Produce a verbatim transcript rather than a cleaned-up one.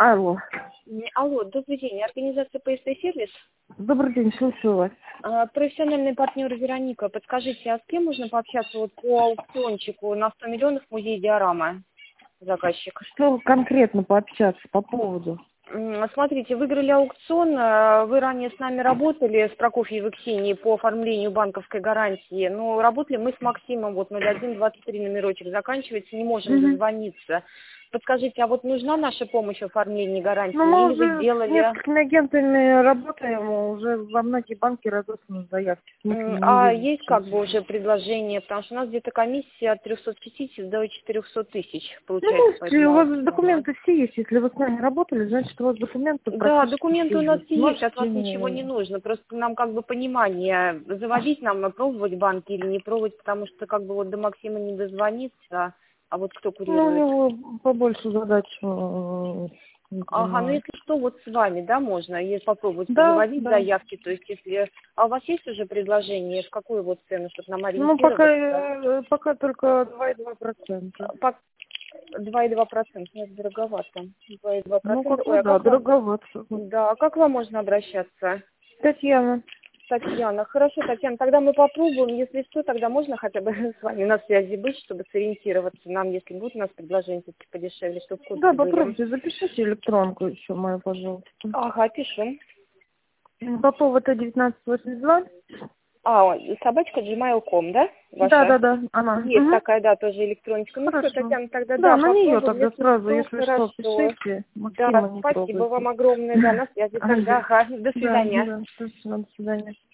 Алло. М, Алло, добрый день. Организация P S T сервис. Добрый день, слушаю вас. А, Профессиональный партнер Вероника. Подскажите, а с кем можно пообщаться вот по аукциончику на сто миллионов музей Диорама? Заказчик. Что конкретно пообщаться по поводу? М, Смотрите, выиграли аукцион. а, Вы ранее с нами работали, с Прокофьевой Ксенией, по оформлению банковской гарантии. Но работали мы с Максимом, вот ноль один двадцать три номерочек заканчивается, не можем Мгм. дозвониться. Подскажите, а вот нужна наша помощь в оформлении гарантии? Ну, мы Или вы уже с сделали... несколькими агентами работаем, уже во многие банки разосланы заявки. Смысла М, не А вижу есть сейчас. как бы уже предложение, потому что у нас где-то комиссия от трёхсот пятидесяти до четырёхсот тысяч Ну, получается по если этому у вас аукциону. документы все есть, если вы с нами работали, значит, у вас документы Да, практически документы все у нас есть. все есть, от Можете... вас ничего не нужно. Просто нам как бы понимание, заводить нам, а пробовать банки или не пробовать, потому что как бы вот до Максима не дозвониться, а вот кто Ну, у курирует. него побольше задач э, не Ага, ну принимает. если что, вот с вами, да, можно и попробовать Да, позаводить да. заявки, то есть если... А у вас есть уже предложение, в какую вот цену, чтобы нам Ну, пока, ориентироваться? э, пока только два и два процента. По- два и два процента, нет, дороговато. два и два Ну, процента. как Ой, бы, а да, как вам... дороговато. Да, а как вам можно обращаться? Татьяна. Татьяна. Хорошо, Татьяна, тогда мы попробуем. Если что, тогда можно хотя бы с вами на связи быть, чтобы сориентироваться нам, если будут у нас предложения все-таки подешевле, чтобы в Да, курсе были. попробуйте, запишите электронку еще мою, пожалуйста. Ага, пишем. Попова Т девятнадцать восемьдесят два. А, собачка gmail точка ком, да, Да, ваша? да, да, она. Есть Угу. такая, да, тоже электроника. Ну все, Хорошо. Татьяна, тогда Да, да, на нее попробуем, тогда если сразу, что, если что, хорошо. пишите. Да, Максима не спасибо трогайте. вам огромное, да, на связи тогда. Ага, до Да, свидания. да, спасибо, до свидания.